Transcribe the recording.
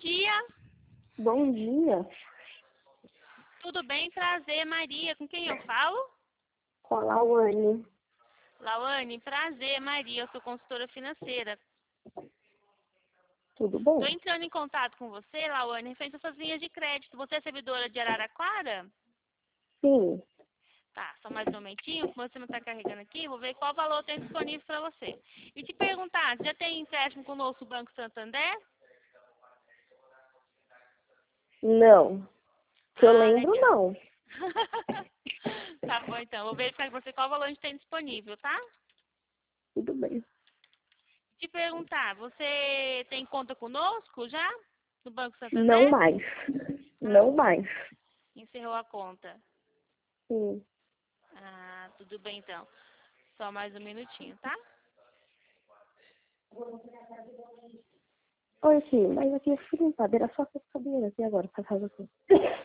dia. Bom dia. Tudo bem? Prazer, Maria. Com quem eu falo? Com a Lauane. Lauane, prazer, Maria. Eu sou consultora financeira. Tudo bom? Estou entrando em contato com você, Lauane, referente às suas linhas de crédito. Você é servidora de Araraquara? Sim. Tá, só mais um momentinho, que você não está carregando aqui. Vou ver qual valor tem disponível para você. E te perguntar, você já tem empréstimo conosco, Banco Santander? Não. Que eu lembro, Legal. não. Tá bom, então. Vou verificar com você qual valor a gente tem disponível, tá? Tudo bem. Te perguntar, você tem conta conosco já? No Banco Não Santander? mais. Ah, Não mais. encerrou a conta. Sim. Ah, tudo bem então. Só mais um minutinho, tá? Oi, filho. Mas aqui eu fui limpada. Era só essa cadeira aqui agora pra casa aqui.